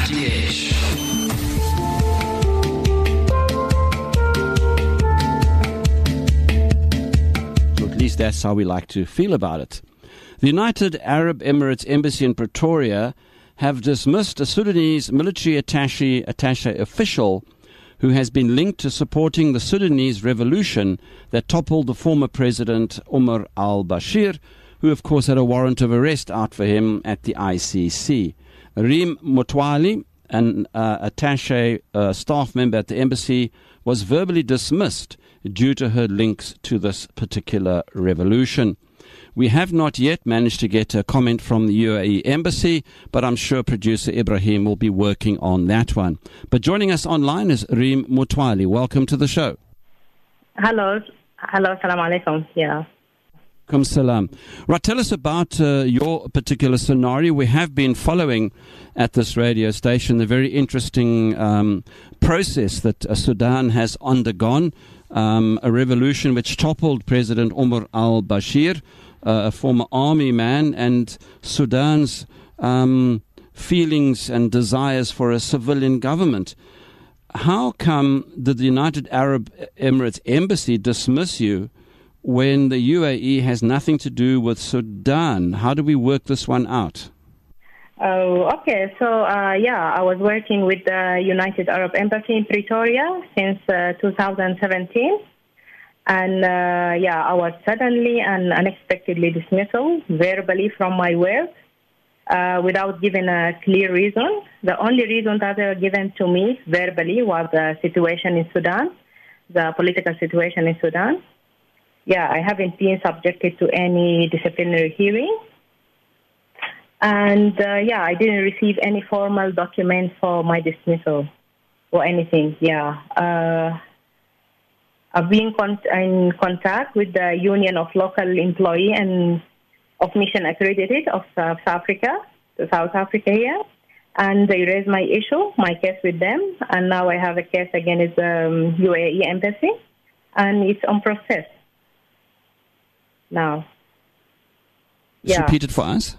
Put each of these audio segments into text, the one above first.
Cutting Edge. Or at least that's how we like to feel about it. The United Arab Emirates Embassy in Pretoria have dismissed a Sudanese military attaché official who has been linked to supporting the Sudanese revolution that toppled the former president Omar al-Bashir, who of course had a warrant of arrest out for him at the ICC. Reem Motwali, an attaché staff member at the embassy, was verbally dismissed due to her links to this particular revolution. We have not yet managed to get a comment from the UAE Embassy, but I'm sure producer Ibrahim will be working on that one. But joining us online is Reem Motwali. Welcome to the show. Hello, salam alaikum. Yeah. Alaikum salam. Right, tell us about your particular scenario. We have been following at this radio station the very interesting process that Sudan has undergone, a revolution which toppled President Omar al-Bashir, a former army man, and Sudan's feelings and desires for a civilian government. How come did the United Arab Emirates Embassy dismiss you when the UAE has nothing to do with Sudan? How do we work this one out? Oh, okay. So, I was working with the United Arab Embassy in Pretoria since 2017. And, I was suddenly and unexpectedly dismissed verbally from my work without giving a clear reason. The only reason that they were given to me verbally was the situation in Sudan, the political situation in Sudan. Yeah, I haven't been subjected to any disciplinary hearing. And, I didn't receive any formal document for my dismissal or anything. I've been in contact with the Union of Local Employee and of Mission Accredited of South Africa here, and they raised my case with them, and now I have a case against the UAE Embassy, and it's on process now. Just repeat it for us.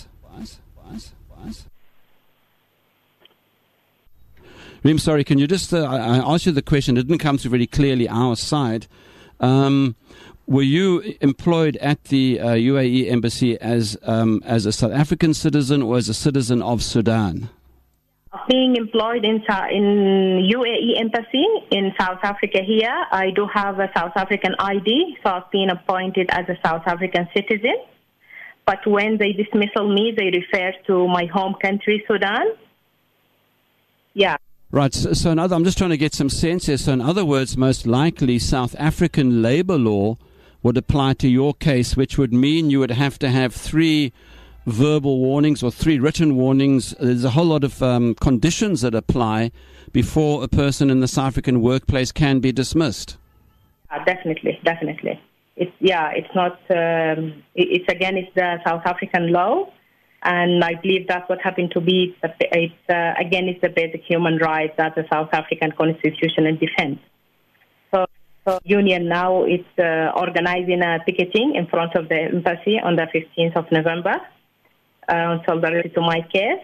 Reem, sorry, can you just, I asked you the question, it didn't come through very clearly our side. Were you employed at the UAE Embassy as a South African citizen or as a citizen of Sudan? Being employed in UAE Embassy in South Africa here, I do have a South African ID, so I've been appointed as a South African citizen. But when they dismissal me, they refer to my home country, Sudan. Yeah. Right, so I'm just trying to get some sense here. So in other words, most likely South African labor law would apply to your case, which would mean you would have to have 3 verbal warnings or 3 written warnings. There's a whole lot of conditions that apply before a person in the South African workplace can be dismissed. Definitely. It's not, it's against the South African law. And I believe that's what happened to be. It's the basic human rights that the South African Constitution and defense. So union now is organizing a picketing in front of the embassy on the 15th of November solidarity to my case.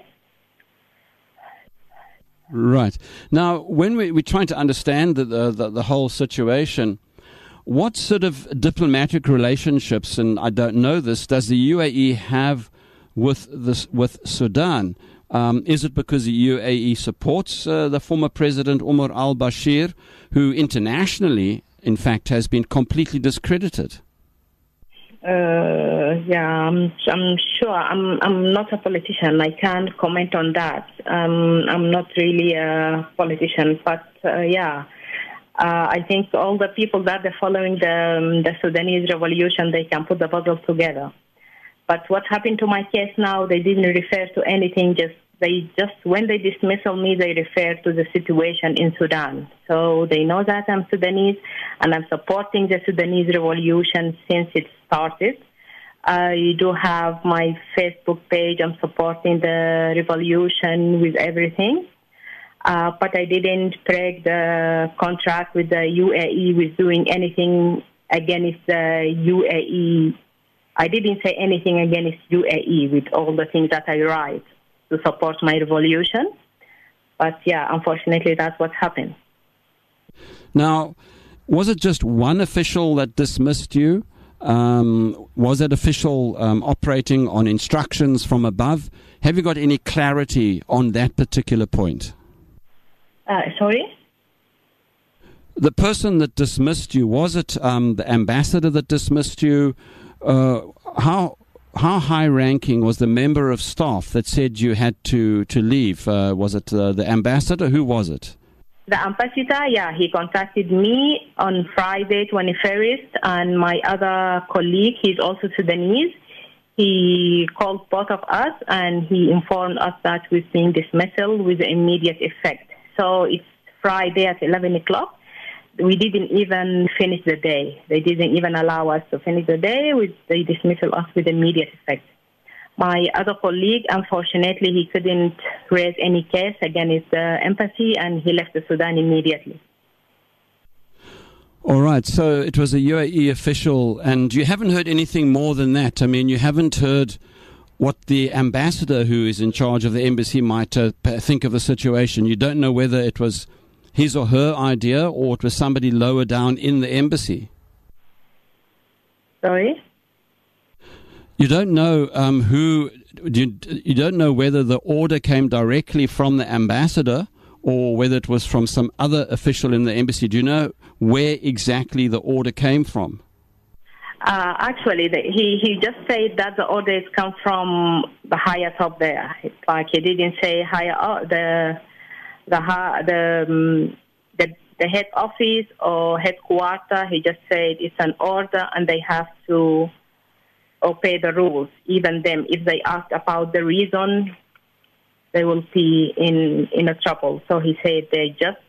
Right. Now, when we're trying to understand the whole situation, what sort of diplomatic relationships, and I don't know this, does the UAE have with Sudan? Is it because the UAE supports the former president Omar al-Bashir, who internationally, in fact, has been completely discredited? I'm sure. I'm not a politician. I can't comment on that. I'm not really a politician, but I think all the people that are following the Sudanese revolution, they can put the puzzle together. But what happened to my case now, they didn't refer to anything. When they dismissal me, they refer to the situation in Sudan. So they know that I'm Sudanese and I'm supporting the Sudanese revolution since it started. I do have my Facebook page. I'm supporting the revolution with everything. But I didn't break the contract with the UAE with doing anything against the UAE. I didn't say anything against UAE with all the things that I write to support my revolution. But yeah, unfortunately, that's what happened. Now, was it just one official that dismissed you? Was that official operating on instructions from above? Have you got any clarity on that particular point? Sorry? The person that dismissed you, was it the ambassador that dismissed you? How high-ranking was the member of staff that said you had to leave? Was it the ambassador? Who was it? The ambassador, yeah, he contacted me on Friday, 21st, and my other colleague, he's also Sudanese. He called both of us, and he informed us that we're seeing dismissal with immediate effect. So it's Friday at 11 o'clock. We didn't even finish the day. They didn't even allow us to finish the day. They dismissed us with immediate effect. My other colleague, unfortunately, he couldn't raise any case against the embassy, and he left the Sudan immediately. All right, so it was a UAE official, and you haven't heard anything more than that. I mean, you haven't heard what the ambassador who is in charge of the embassy might think of the situation. You don't know whether it was his or her idea or it was somebody lower down in the embassy. Sorry? You don't know you don't know whether the order came directly from the ambassador or whether it was from some other official in the embassy. Do you know where exactly the order came from? Actually, he just said that the orders come from the higher top there. It's like he didn't say higher the head office or headquarter. He just said it's an order and they have to obey the rules. Even them, if they ask about the reason, they will be in a trouble. So he said they just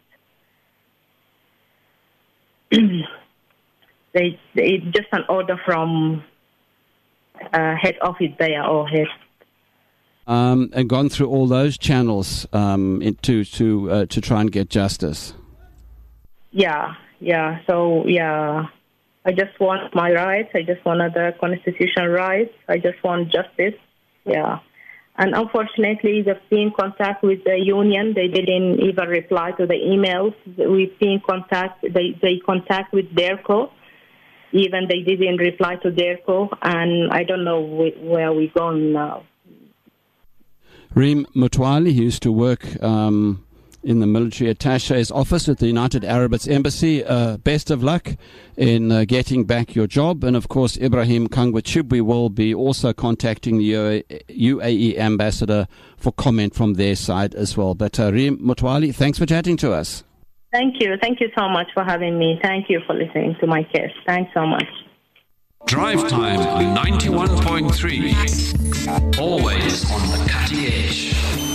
it's just an order from head office there or head. And gone through all those channels to try and get justice. Yeah. So yeah, I just want my rights. I just want the constitutional rights. I just want justice. Yeah. And unfortunately, they've been in contact with the union. They didn't even reply to the emails. We've been in contact. They contact with DERCO. Even they didn't reply to DERCO. And I don't know where we're going now. Reem Mutwali, he used to work in the military attache's office at the United Arab Embassy. Best of luck in getting back your job. And, of course, Ibrahim Kangwachibwe will be also contacting the UAE ambassador for comment from their side as well. But Reem Mutwali, thanks for chatting to us. Thank you. Thank you so much for having me. Thank you for listening to my case. Thanks so much. Drive Time 91.3. Always on the cutting edge.